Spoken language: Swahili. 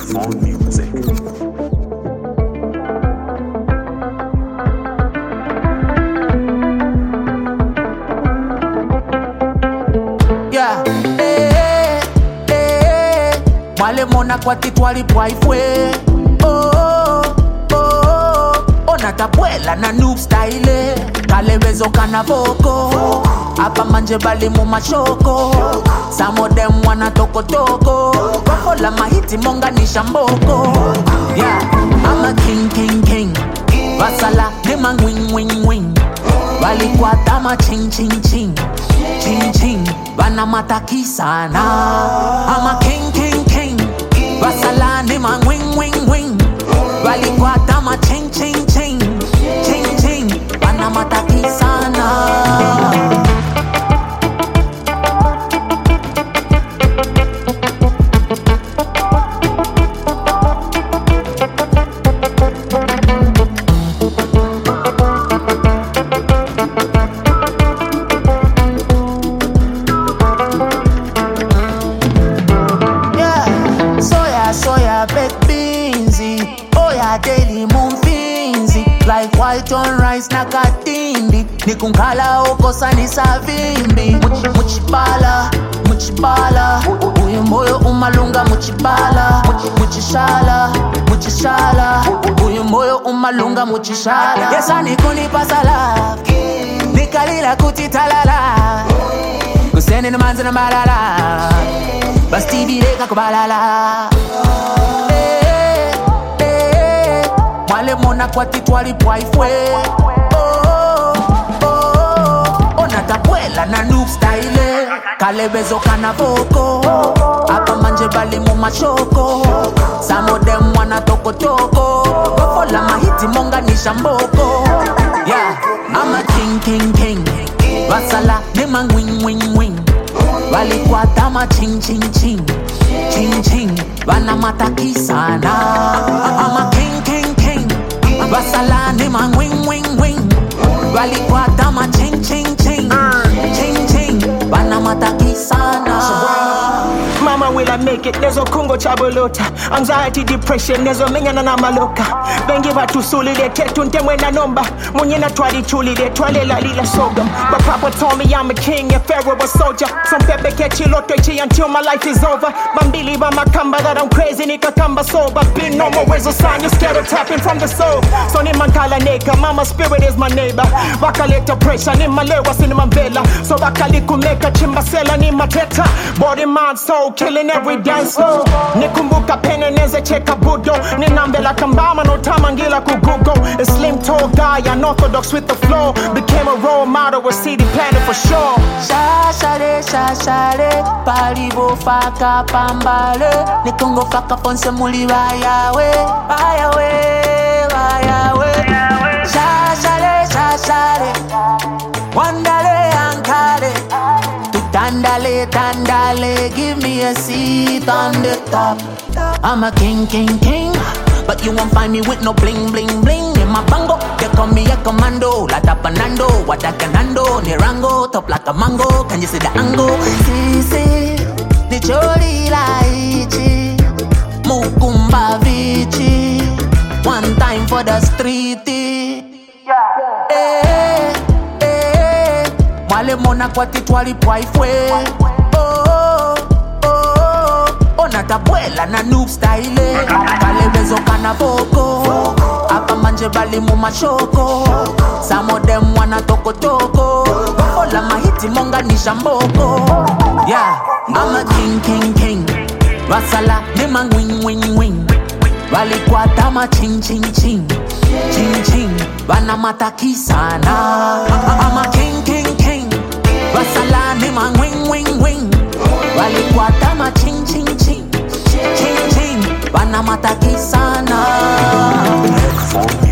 Headphone Music. Yeah, Mwale mona kwa titwali pwaifwe. Ona tabuela na noob style. Kalewezo kana voko. Hapa manje bali mu machoko. Some of them wana toko toko. Wako la mahiti monga ni shamboko. Yeah, I'm a king. Wasala nima wing. Walikuwa tama ching. Bana mataki sana. I'm a king. Wasala nima wing. Walikuwa tama ching. Bana mataki sana. Soya baked beansy. Oh yeah, daily moon finzi. Like white on rice na katindi. Nikunkala okosa ni savimbi. Muchibala. Uyu moyo umalunga muchibala. Muchishala. Uyu moyo umalunga muchishala. Yesa nikuni pasala. Nikalila kutitalala. Kuseni manzi na malala. Basti direka kubalala. Mwale mona kwa titwali pwaifwe. Ona tabuela na noob style. Kalewezo kana voko. Hapa manje bali mu machoko. Some of them wana toko toko. Wako la mahiti monga ni shamboko. Yeah, I'm a king. Wasala nima wing. Walikuwa tama ching. Bana mataki sana. I'm a king. Wasala nima wing. Walikuwa tama ching. Bana mataki sana. Mama, will I make it? Nezo kungo chabolota. Anxiety, depression, nezo menyana na maloka. Bengi watu suli de tetu ntemwe na nomba. Munyena twali chuli de twale la lila soga. But Papa told me I'm a king, a pharaoh, a soldier. Some pepe kechi loto chi until my life is over. Bambili ba makamba that I'm crazy, nika kamba sober. Been no more ways of sign, you're scared of tapping from the soul. So ni mankala neka, mama spirit is my neighbor. Wakaleta pressure, ni malewa sini mambela. So wakali kumeka chimbasela ni mateta. Body, mind, soul, killing every dance floor. Nikumbuka pene neze cheka budo. Ninambela kambama no tamangila kugugo. A slim tall guy, unorthodox with the flow. Became a role model, a city planner for sure. Shashare, palibo faka pambale. Nikongo faka fonse muli wayawe. Shashare, wandale ankale. Tandale, give me a seat on the top. I'm a king. But you won't find me with no bling. In my bango, they call me a commando. La tapanando, what I can handle. Nirango, top like a mango. Can you see the angle? See, the chori laichi. Mukumba vici. One time for the street. Mwale mona kwa titwali pwaifwe. Ona tabuela na noob style. Kalewezo kana voko. Hapa manje bali mu machoko. Some of them wana toko toko. Wako la mahiti monga ni shamboko. Yeah, I'm a king. Wasala nima wing. Walikuwa tama ching. Bana mataki sana. I'm a king. Wasala nima wing. Walikuwa tama ching. Bana mataki sana. Headphone